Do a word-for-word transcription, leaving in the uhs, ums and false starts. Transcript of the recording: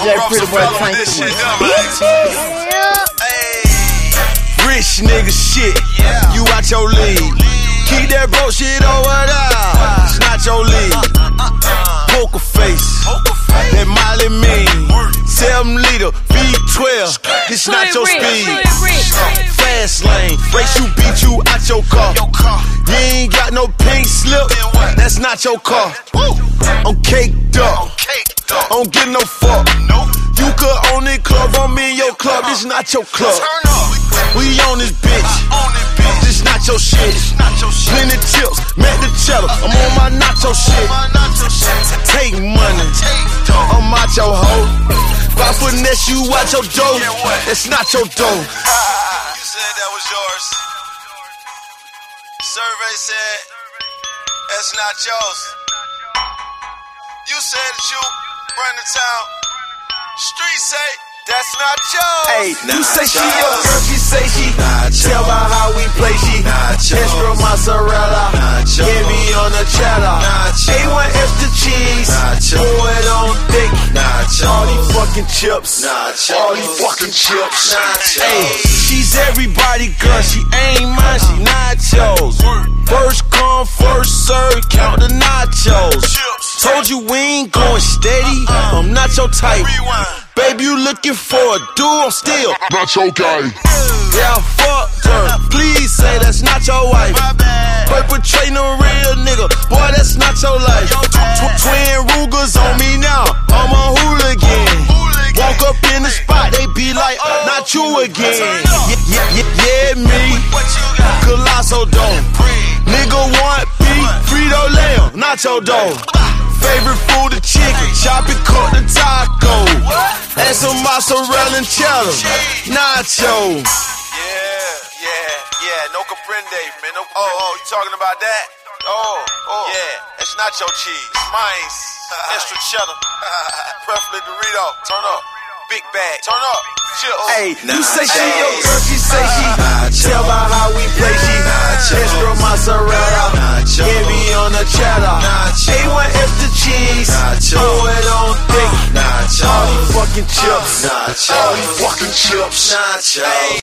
J Pretty Boy Tanky. Rich nigga shit, you out your league. Keep that broke shit over there, it's not your league. Poker face, that Molly mean. Seven liter, V twelve, this not your speed. Fast lane, race you, beat you out your car. You ain't got no pink slip, that's not your car. I'm caked up, I don't give no fuck. You could own it, club on me in your club, this not your club. We on this bitch, this not your shit. Plenty chips, make the cheddar, I'm on my nacho shit. Take money, I'm out your hoe. If I finesse you out your dough, that's not your dough. You said that was yours. Survey said that's not yours. You said that you run the town. Streets say that's not yours. Hey, you say she your girl, she say she tell by how we play, she extra mozzarella, heavy on the cheddar, A one extra cheese, pour it on thick, all these fucking chips, all these fucking chips. Hey, she's everybody girl, she ain't mine, she nachos. First come, first serve, count the nachos. Told you we ain't going steady, I'm not your type. Baby, you looking for a dude, I'm still not your guy. Yeah, fuck her, please say that's not your wife. Perpetrating a real nigga, boy, that's not your life. Tw Twin Rugers on me now, I'm a hooligan. Walk up in the spot, they be like, not you again. Yeah, yeah, yeah, yeah me, Colosso Dome. Nigga want beef, Frito-Lay, not your dough. Favorite food, the chicken, chop it, cook the taco. And some mozzarella and cheddar, nacho. Yeah, yeah, yeah, no comprende, man. No, oh, oh, you talking about that? Oh, oh, yeah, it's not your cheese. Mine's extra cheddar, preferably Dorito. Turn up, big bag, turn up. Hey, you say she your girl, she say she tell by how we play, she extra mozzarella, heavy on the cheddar, A one extra cheese, pour it on thick, all these fucking chips, all these fucking chips.